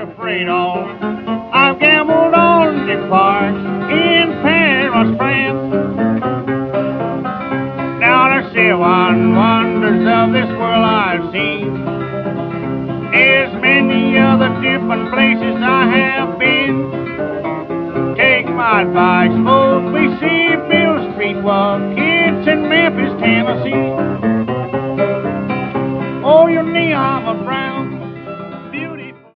afraid of. I've gambled on the parks in Paris, France. Now the seven wonders of this world I've seen. There's many other different places I have been. Take my advice, folks, we see Bill Street was kids in Memphis, Tennessee. Oh, your neon of brown